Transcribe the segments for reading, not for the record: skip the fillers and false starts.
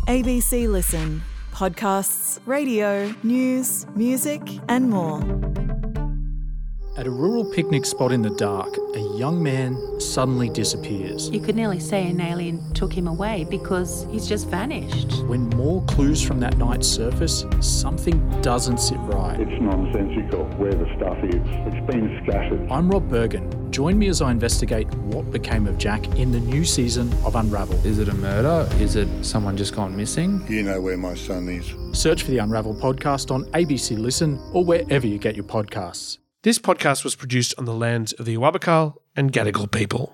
ABC Listen. Podcasts, radio, news, music and more. At a rural picnic spot in the dark, a young man suddenly disappears. You could nearly say an alien took him away because he's just vanished. When more clues from that night surface, something doesn't sit right. It's nonsensical where the stuff is. It's been scattered. I'm Rob Bergen. Join me as I investigate what became of Jack in the new season of Unravel. Is it a murder? Is it someone just gone missing? You know where my son is. Search for the Unravel podcast on ABC Listen or wherever you get your podcasts. This podcast was produced on the lands of the Awabakal and Gadigal people.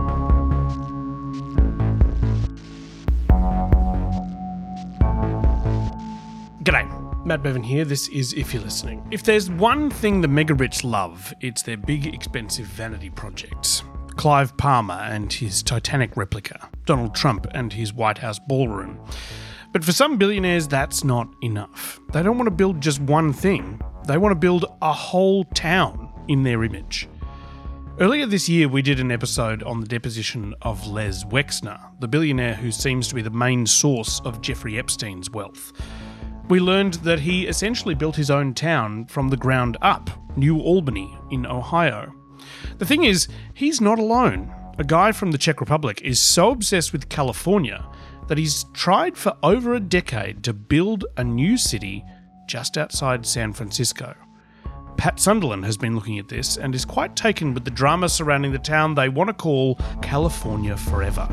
G'day, Matt Bevan here. This is If You're Listening. If there's one thing the mega-rich love, it's their big, expensive vanity projects. Clive Palmer and his Titanic replica, Donald Trump and his White House ballroom. But for some billionaires, that's not enough. They don't want to build just one thing. They want to build a whole town in their image. Earlier this year, we did an episode on the deposition of Les Wexner, the billionaire who seems to be the main source of Jeffrey Epstein's wealth. We learned that he essentially built his own town from the ground up, New Albany in Ohio. The thing is, he's not alone. A guy from the Czech Republic is so obsessed with California that he's tried for over a decade to build a new city just outside San Francisco. Pat Sunderland has been looking at this and is quite taken with the drama surrounding the town they want to call California Forever.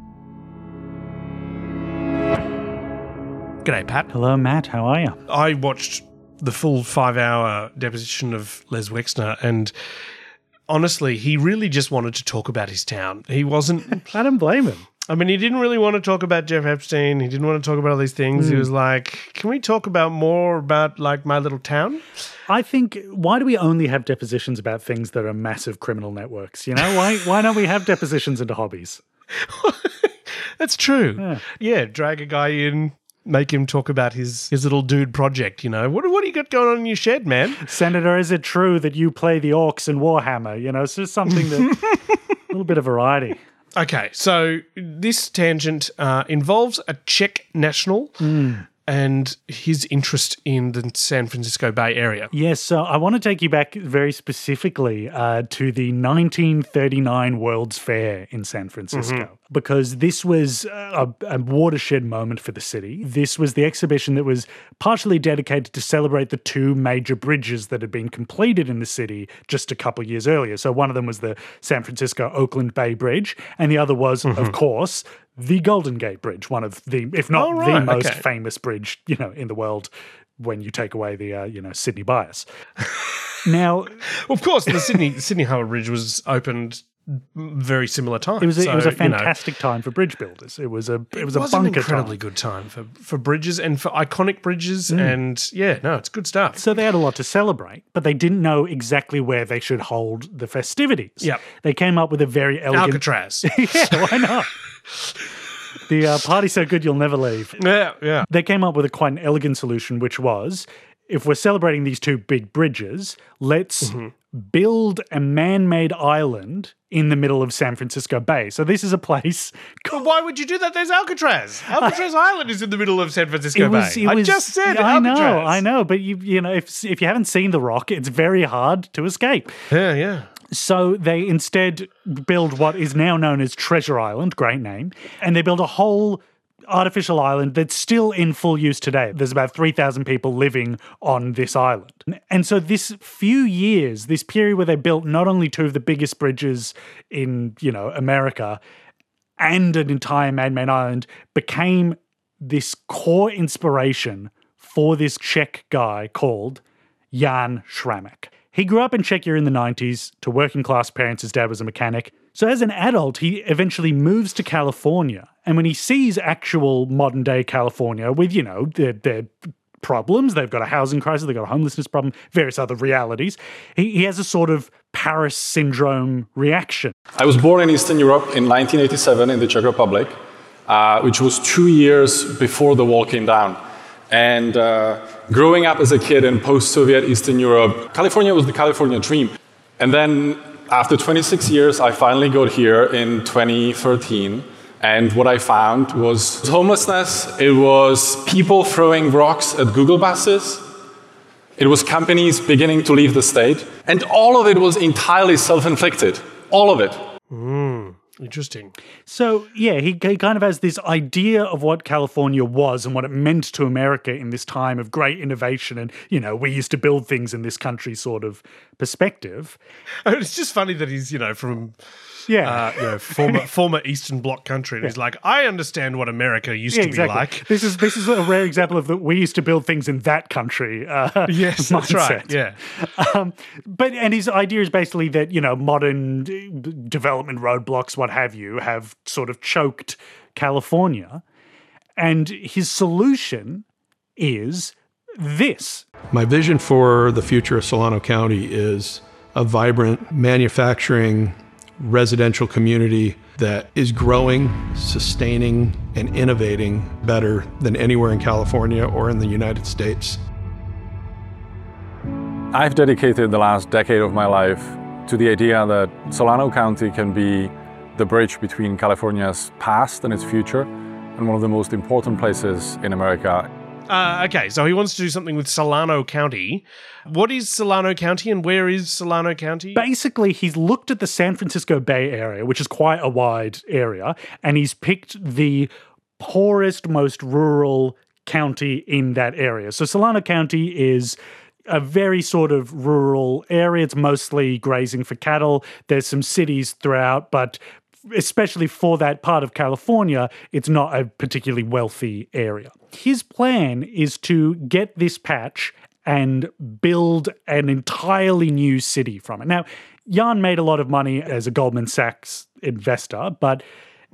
G'day, Pat. Hello, Matt. How are you? I watched the full 5-hour deposition of Les Wexner and honestly, he really just wanted to talk about his town. He wasn't... I don't blame him. I mean, he didn't really want to talk about Jeff Epstein. He didn't want to talk about all these things. He was like, can we talk about more about, like, my little town? I think, why do we only have depositions about things that are massive criminal networks? You know, why don't we have depositions into hobbies? That's true. Yeah, drag a guy in, make him talk about his little dude project, you know. What do you got going on in your shed, man? Senator, is it true that you play the orcs in Warhammer? You know, it's just something that, a little bit of variety. Okay, so this tangent involves a Czech national and his interest in the San Francisco Bay Area. Yes, so I want to take you back very specifically to the 1939 World's Fair in San Francisco, because this was a watershed moment for the city. This was the exhibition that was partially dedicated to celebrate the two major bridges that had been completed in the city just a couple of years earlier. So one of them was the San Francisco-Oakland Bay Bridge, and the other was, of course, the Golden Gate Bridge, one of the, if not the most famous bridge, you know, in the world when you take away the, Sydney bias. Now, of course, the Sydney Harbour Bridge was opened very similar time. It was a fantastic time for bridge builders. It was a bunker an incredibly good time for bridges and for iconic bridges, and it's good stuff. So they had a lot to celebrate, but they didn't know exactly where they should hold the festivities. Yep. They came up with a very elegant... Alcatraz. Yeah, why not? The party's so good you'll never leave. Yeah. They came up with quite an elegant solution, which was, if we're celebrating these two big bridges, let's build a man-made island in the middle of San Francisco Bay. So this is a place... But why would you do that? There's Alcatraz. Alcatraz Island is in the middle of San Francisco Bay. I just said Alcatraz. I know, but you know, if you haven't seen The Rock, it's very hard to escape. Yeah. So they instead build what is now known as Treasure Island, great name, and they build a whole artificial island that's still in full use today. There's about 3,000 people living on this island. And so this few years, this period where they built not only two of the biggest bridges in, America and an entire man-made island, became this core inspiration for this Czech guy called Jan Šrámek. He grew up in Czechia in the 90s to working-class parents. His dad was a mechanic. So as an adult, he eventually moves to California. And when he sees actual modern-day California with, their problems, they've got a housing crisis, they've got a homelessness problem, various other realities, he has a sort of Paris syndrome reaction. I was born in Eastern Europe in 1987 in the Czech Republic, which was 2 years before the wall came down. And growing up as a kid in post-Soviet Eastern Europe, California was the California dream. And then after 26 years, I finally got here in 2013 And what I found was homelessness, it was people throwing rocks at Google buses, it was companies beginning to leave the state, and all of it was entirely self-inflicted. All of it. Interesting. So, yeah, he kind of has this idea of what California was and what it meant to America in this time of great innovation and, you know, we used to build things in this country sort of perspective. It's just funny that he's, from former Eastern Bloc country, and he's like, I understand what America used to be like. This is a rare example of that we used to build things in that country. Yes, that's right. Yeah. And his idea is basically that, modern development roadblocks, what have you, have sort of choked California. And his solution is this. My vision for the future of Solano County is a vibrant manufacturing residential community that is growing, sustaining, and innovating better than anywhere in California or in the United States. I've dedicated the last decade of my life to the idea that Solano County can be the bridge between California's past and its future, and one of the most important places in America. Okay, so he wants to do something with Solano County. What is Solano County and where is Solano County? Basically, he's looked at the San Francisco Bay Area, which is quite a wide area, and he's picked the poorest, most rural county in that area. So Solano County is a very sort of rural area. It's mostly grazing for cattle. There's some cities throughout, but especially for that part of California, it's not a particularly wealthy area. His plan is to get this patch and build an entirely new city from it. Now, Jan made a lot of money as a Goldman Sachs investor, but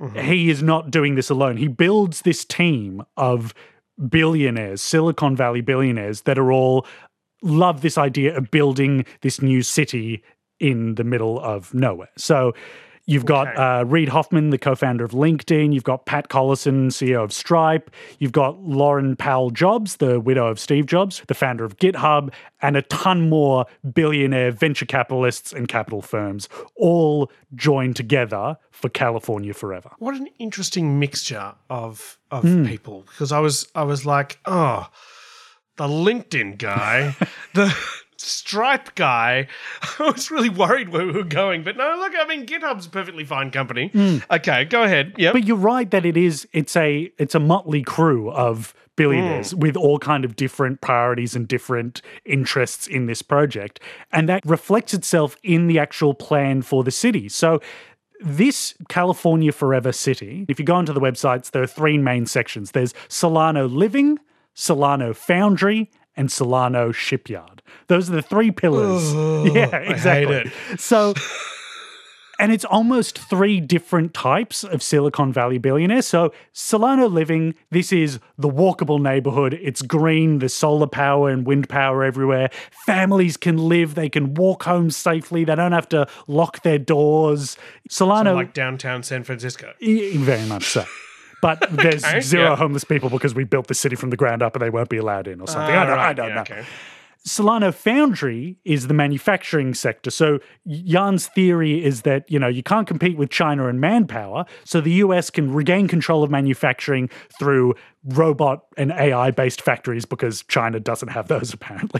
he is not doing this alone. He builds this team of billionaires, Silicon Valley billionaires, that are all love this idea of building this new city in the middle of nowhere. So you've got Reid Hoffman, the co-founder of LinkedIn. You've got Pat Collison, CEO of Stripe. You've got Lauren Powell Jobs, the widow of Steve Jobs, the founder of GitHub, and a ton more billionaire venture capitalists and capital firms all joined together for California Forever. What an interesting mixture of people. Because I was like, oh, the LinkedIn guy, the Stripe guy. I was really worried where we were going, but no, look, I mean, GitHub's a perfectly fine company. Okay, go ahead. Yep. But you're right that it's a motley crew of billionaires with all kind of different priorities and different interests in this project, and that reflects itself in the actual plan for the city. So this California Forever city, if you go onto the websites, there are three main sections. There's Solano Living, Solano Foundry, and Solano Shipyard. Those are the three pillars. Yeah, exactly. I hate it. So, and it's almost three different types of Silicon Valley billionaires. So Solano Living, this is the walkable neighborhood. It's green, there's solar power and wind power everywhere. Families can live, they can walk home safely. They don't have to lock their doors. Solano, so like downtown San Francisco. Very much so. But there's zero homeless people because we built the city from the ground up and they won't be allowed in or something. I don't know. Okay. Solano Foundry is the manufacturing sector. So Jan's theory is that, you can't compete with China and manpower, so the US can regain control of manufacturing through robot and AI-based factories because China doesn't have those, apparently.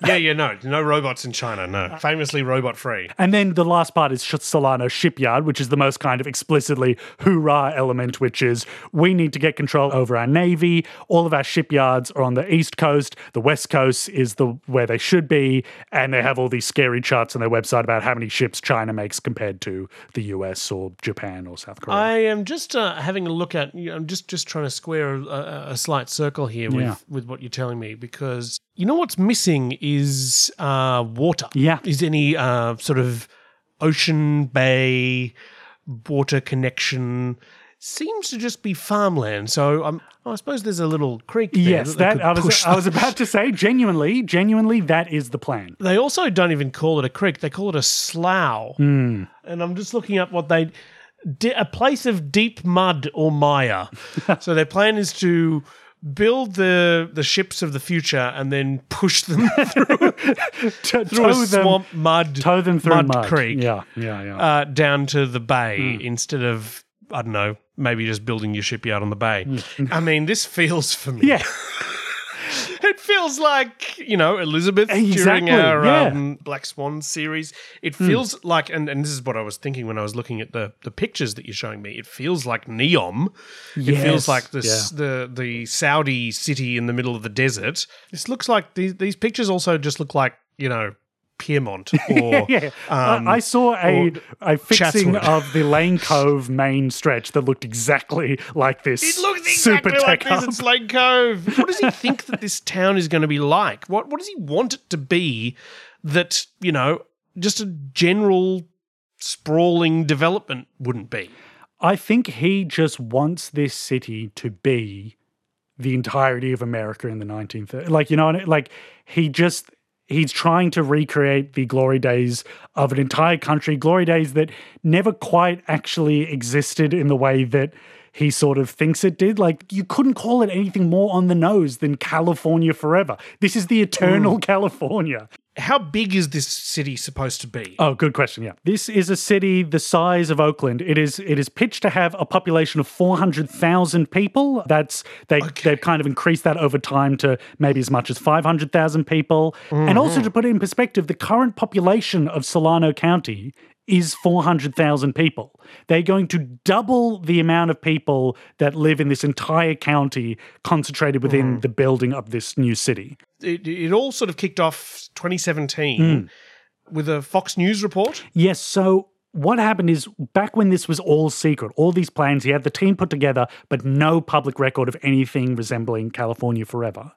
No robots in China, no. Famously robot-free. And then the last part is Solano Shipyard, which is the most kind of explicitly hoorah element, which is we need to get control over our Navy. All of our shipyards are on the East Coast. The West Coast is where they should be, and they have all these scary charts on their website about how many ships China makes compared to the US or Japan or South Korea. I am just having a look at, I'm just trying to square a slight circle here with what you're telling me, because what's missing is water. Yeah. Is any sort of ocean, bay, water connection. Seems to just be farmland. So I suppose there's a little creek there. Yes, I was about to say, genuinely, that is the plan. They also don't even call it a creek. They call it a slough. And I'm just looking up what a place of deep mud or mire. So their plan is to build the ships of the future and then push them through a swamp mud, tow them through mud creek, yeah. down to the bay instead of I don't know, maybe just building your shipyard on the bay. I mean, this feels for me. Yeah. It feels like, Elizabeth Exactly, during our yeah. Black Swan series. It feels like, and this is what I was thinking when I was looking at the pictures that you're showing me. It feels like Neom. It feels like the Saudi city in the middle of the desert. This looks like, these pictures also just look like, Piedmont or I saw a fixing Chatswood. of the Lane Cove main stretch that looked exactly like this. It looks super exactly like tech this. hub. It's Lane Cove. What does he think that this town is going to be like? What does he want it to be that, just a general sprawling development wouldn't be? I think he just wants this city to be the entirety of America in the 1930s. He's trying to recreate the glory days of an entire country, glory days that never quite actually existed in the way that he sort of thinks it did. Like, you couldn't call it anything more on the nose than California forever. This is the eternal California. How big is this city supposed to be? Oh, good question. Yeah. This is a city the size of Oakland. It is pitched to have a population of 400,000 people. They've kind of increased that over time to maybe as much as 500,000 people. And also, to put it in perspective, the current population of Solano County is 400,000 people. They're going to double the amount of people that live in this entire county concentrated within the building of this new city. It all sort of kicked off 2017 with a Fox News report. Yes, so what happened is, back when this was all secret, all these plans, he had the team put together, but no public record of anything resembling California Forever.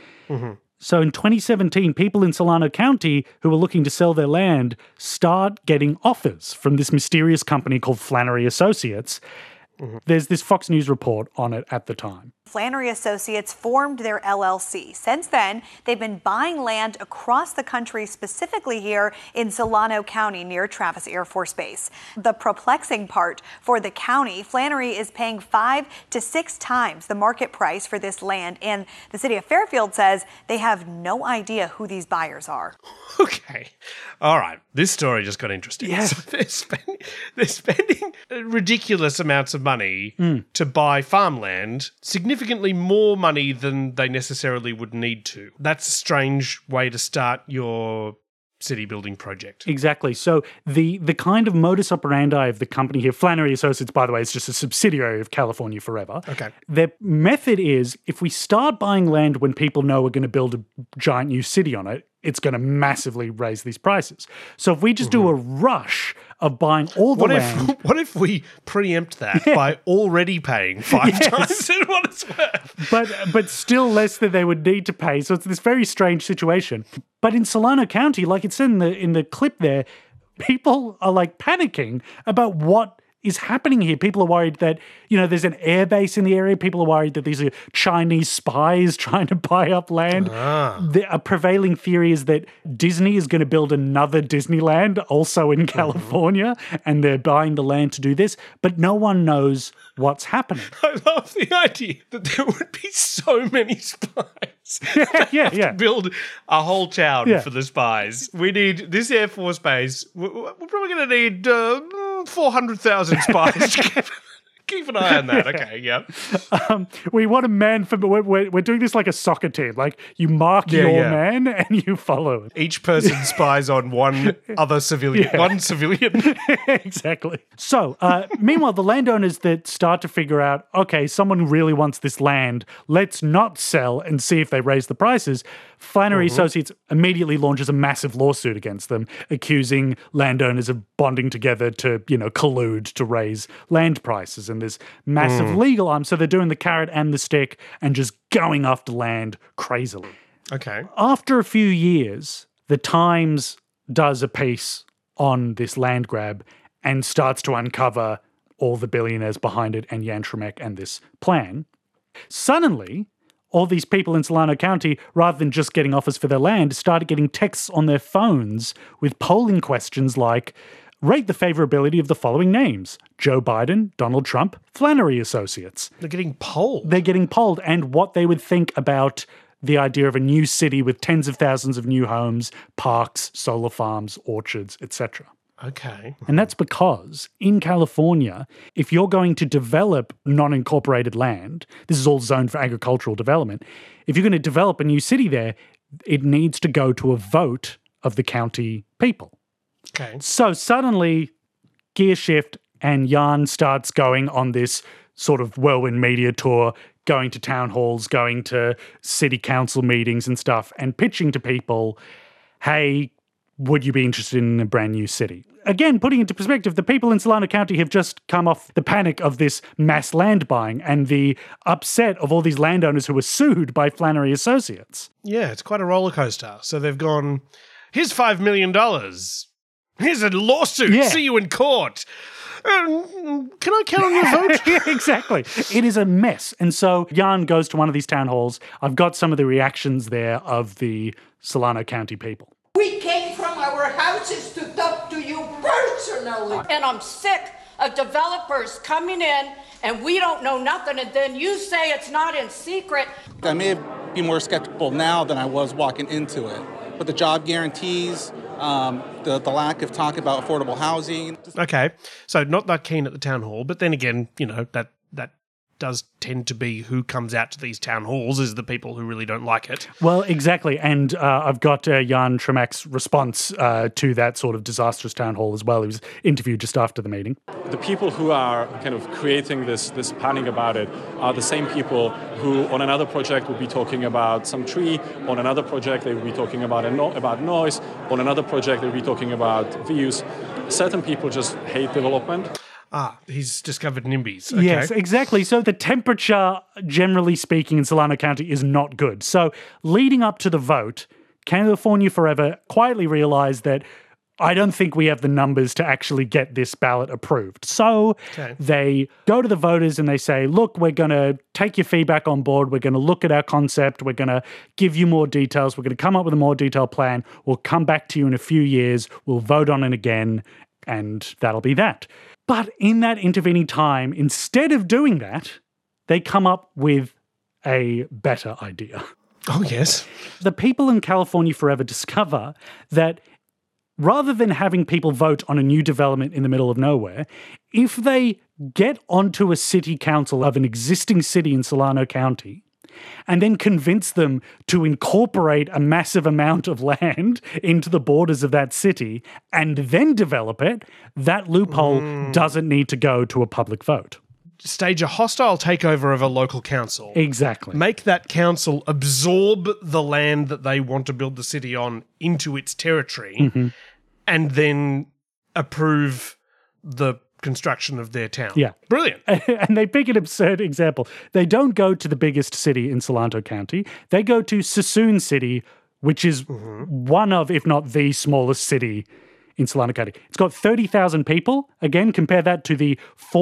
So in 2017, people in Solano County who were looking to sell their land start getting offers from this mysterious company called Flannery Associates. There's this Fox News report on it at the time. Flannery Associates formed their LLC. Since then, they've been buying land across the country, specifically here in Solano County near Travis Air Force Base. The perplexing part for the county, Flannery is paying 5 to 6 times the market price for this land, and the city of Fairfield says they have no idea who these buyers are. Okay. All right. This story just got interesting. Yeah. So they're spending ridiculous amounts of money to buy farmland, significantly more money than they necessarily would need to. That's a strange way to start your city building project. Exactly. So the kind of modus operandi of the company here, Flannery Associates, by the way, is just a subsidiary of California Forever. Okay. Their method is, if we start buying land when people know we're going to build a giant new city on it, it's going to massively raise these prices. So if we just do a rush of buying all the land... What if we preempt that by already paying 5 times what it's worth? But still less than they would need to pay. So it's this very strange situation. But in Solano County, like it said in the clip there, people are like panicking about what is happening here. People are worried that, there's an air base in the area. People are worried that these are Chinese spies trying to buy up land. A prevailing theory is that Disney is going to build another Disneyland also in California, and they're buying the land to do this, but no one knows what's happening. I love the idea that there would be so many spies. Yeah. To build a whole town for the spies. We need this Air Force Base. We're probably going to need 400,000 spies. Keep an eye on that. Okay, yeah. We want a man for... We're doing this like a soccer team. Like, you mark your man and you follow it. Each person spies on one other civilian. Yeah. One civilian. Exactly. So, meanwhile, the landowners that start to figure out, okay, someone really wants this land, let's not sell and see if they raise the prices. Flannery Associates immediately launches a massive lawsuit against them, accusing landowners of bonding together to, collude to raise land prices. And there's massive legal arms. So they're doing the carrot and the stick and just going after land crazily. Okay. After a few years, the Times does a piece on this land grab and starts to uncover all the billionaires behind it and Jan Tremek and this plan. Suddenly, all these people in Solano County, rather than just getting offers for their land, started getting texts on their phones with polling questions like, rate the favorability of the following names: Joe Biden, Donald Trump, Flannery Associates. They're getting polled. They're getting polled, and what they would think about the idea of a new city with tens of thousands of new homes, parks, solar farms, orchards, etc. Okay. And that's because in California, if you're going to develop non-incorporated land, this is all zoned for agricultural development, if you're going to develop a new city there, it needs to go to a vote of the county people. Okay. So suddenly, gear shift and Jan starts going on this sort of whirlwind media tour, going to town halls, going to city council meetings and stuff, and pitching to people, hey, would you be interested in a brand new city? Again, putting into perspective, the people in Solano County have just come off the panic of this mass land buying and the upset of all these landowners who were sued by Flannery Associates. Yeah, it's quite a roller coaster. So they've gone, here's $5 million. Here's a lawsuit. Yeah. See you in court. Can I count on your vote? Yeah, exactly. It is a mess. And so Jan goes to one of these town halls. I've got some of the reactions there of the Solano County people. We came from our houses to talk to you personally. And I'm sick of developers coming in and we don't know nothing, and then you say it's not in secret. I may be more skeptical now than I was walking into it. But the job guarantees, the lack of talk about affordable housing. Okay, so not that keen at the town hall, but then again, that does tend to be who comes out to these town halls is the people who really don't like it. Well, exactly. And I've got Jan Tremac's response to that sort of disastrous town hall as well. He was interviewed just after the meeting. The people who are kind of creating this panic about it are the same people who on another project would be talking about some tree, on another project they would be talking about about noise, on another project they would be talking about views. Certain people just hate development. He's discovered NIMBYs. Okay. Yes, exactly. So the temperature, generally speaking, in Solano County is not good. So leading up to the vote, California Forever quietly realised that I don't think we have the numbers to actually get this ballot approved. So they go to the voters and they say, look, we're going to take your feedback on board. We're going to look at our concept. We're going to give you more details. We're going to come up with a more detailed plan. We'll come back to you in a few years. We'll vote on it again, and that'll be that. But in that intervening time, instead of doing that, they come up with a better idea. Oh, yes. The people in California Forever discover that rather than having people vote on a new development in the middle of nowhere, if they get onto a city council of an existing city in Solano County and then convince them to incorporate a massive amount of land into the borders of that city and then develop it, that loophole doesn't need to go to a public vote. Stage a hostile takeover of a local council. Exactly. Make that council absorb the land that they want to build the city on into its territory and then approve the construction of their town. Yeah. Brilliant. And they pick an absurd example. They don't go to the biggest city in Solano County. They go to Suisun City, which is one of, if not the smallest city in Solano County. It's got 30,000 people. Again, compare that to the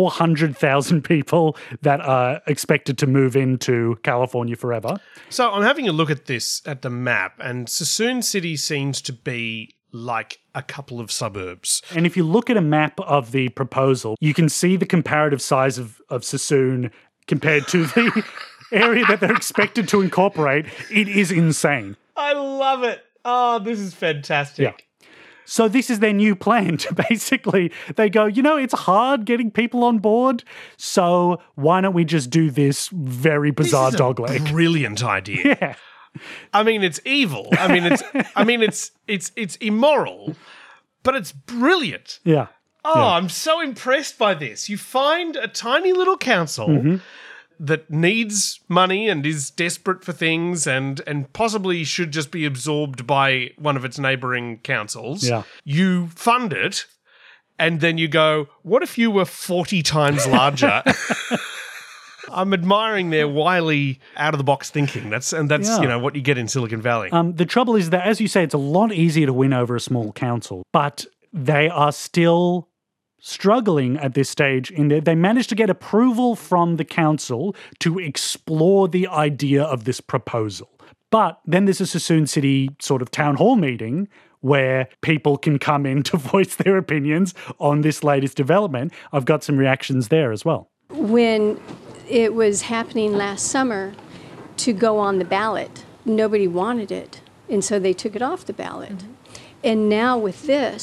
400,000 people that are expected to move into California Forever. So I'm having a look at the map, and Suisun City seems to be like a couple of suburbs. And if you look at a map of the proposal, you can see the comparative size of Suisun compared to the area that they're expected to incorporate. It is insane. I love it. Oh, this is fantastic. Yeah. So this is their new plan to basically, they go, it's hard getting people on board, so why don't we just do this very bizarre dogleg? Brilliant idea. Yeah. I mean, it's evil. It's immoral, but it's brilliant. Yeah. Oh, yeah. I'm so impressed by this. You find a tiny little council that needs money and is desperate for things and possibly should just be absorbed by one of its neighbouring councils. Yeah. You fund it, and then you go, what if you were 40 times larger? I'm admiring their wily, out-of-the-box thinking. That's what you get in Silicon Valley. The trouble is that, as you say, it's a lot easier to win over a small council, but they are still struggling at this stage. They managed to get approval from the council to explore the idea of this proposal. But then there's a Suisun City sort of town hall meeting where people can come in to voice their opinions on this latest development. I've got some reactions there as well. When it was happening last summer to go on the ballot, nobody wanted it, and so they took it off the ballot. And now with this,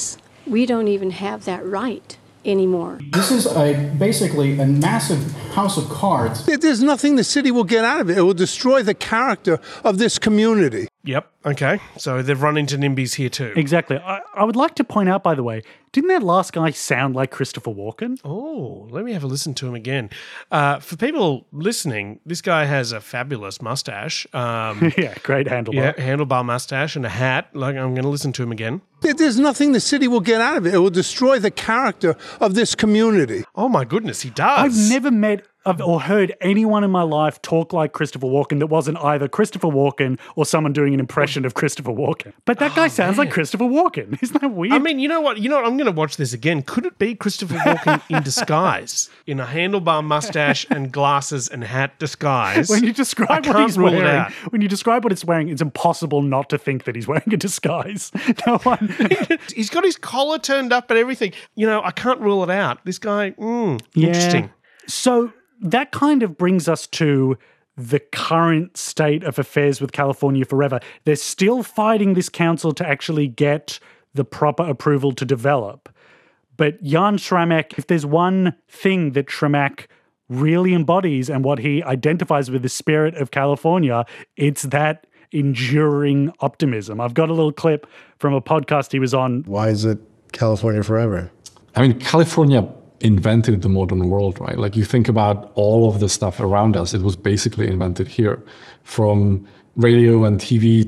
we don't even have that right anymore. This is basically a massive house of cards. There's nothing the city will get out of it. It will destroy the character of this community. Yep. Okay. So they've run into NIMBYs here too. Exactly. I would like to point out, by the way, didn't that last guy sound like Christopher Walken? Oh, let me have a listen to him again. For people listening, this guy has a fabulous mustache. Yeah, great handlebar. Yeah, handlebar mustache and a hat. Like, I'm going to listen to him again. There's nothing the city will get out of it. It will destroy the character of this community. Oh my goodness, he does. I've never met or heard anyone in my life talk like Christopher Walken that wasn't either Christopher Walken or someone doing an impression of Christopher Walken. But that guy sounds like Christopher Walken. Isn't that weird? I mean, you know what? I'm going to watch this again. Could it be Christopher Walken in disguise? In a handlebar mustache and glasses and hat disguise? When you describe what he's wearing, when you describe what it's wearing, it's impossible not to think that he's wearing a disguise. No one. He's got his collar turned up and everything. I can't rule it out. This guy, interesting. So that kind of brings us to the current state of affairs with California Forever. They're still fighting this council to actually get the proper approval to develop. But Jan Schramek, if there's one thing that Schramek really embodies and what he identifies with the spirit of California, it's that enduring optimism. I've got a little clip from a podcast he was on. Why is it California Forever? I mean, California invented the modern world, right? Like, you think about all of the stuff around us, it was basically invented here. From radio and TV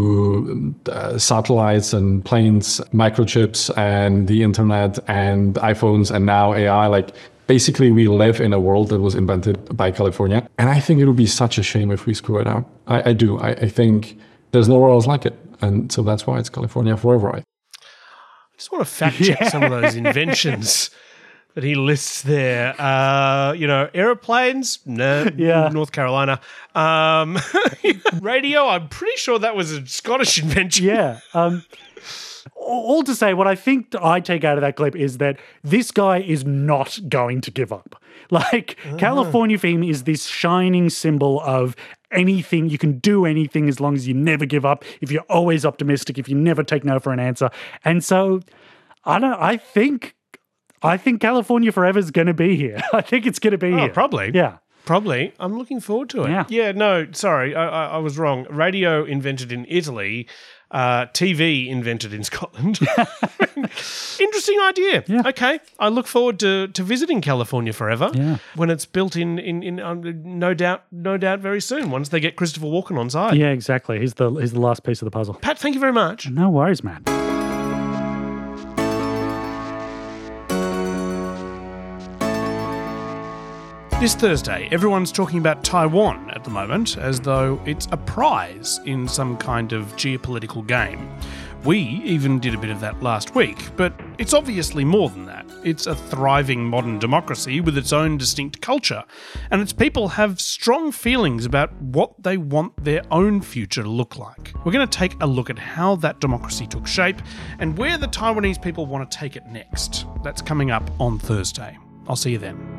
to satellites and planes, microchips and the internet and iPhones and now AI. Like, basically, we live in a world that was invented by California. And I think it would be such a shame if we screw it up. I do. I think there's nowhere else like it. And so that's why it's California Forever, right? I just want to fact check some of those inventions that he lists there. Airplanes? No. Yeah. North Carolina. Radio? I'm pretty sure that was a Scottish invention. Yeah. All to say, what I think I take out of that clip is that this guy is not going to give up. Like, California for him is this shining symbol of anything. You can do anything as long as you never give up, if you're always optimistic, if you never take no for an answer. And so, I think California Forever is going to be here. I think it's going to be here. Probably. Yeah. Probably. I'm looking forward to it. Yeah. No, sorry. I was wrong. Radio invented in Italy. TV invented in Scotland. Interesting idea. Yeah. Okay. I look forward to visiting California Forever when it's built in no doubt very soon, once they get Christopher Walken on side. Yeah, exactly. He's the last piece of the puzzle. Pat, thank you very much. No worries, man. This Thursday, everyone's talking about Taiwan at the moment as though it's a prize in some kind of geopolitical game. We even did a bit of that last week, but it's obviously more than that. It's a thriving modern democracy with its own distinct culture, and its people have strong feelings about what they want their own future to look like. We're going to take a look at how that democracy took shape and where the Taiwanese people want to take it next. That's coming up on Thursday. I'll see you then.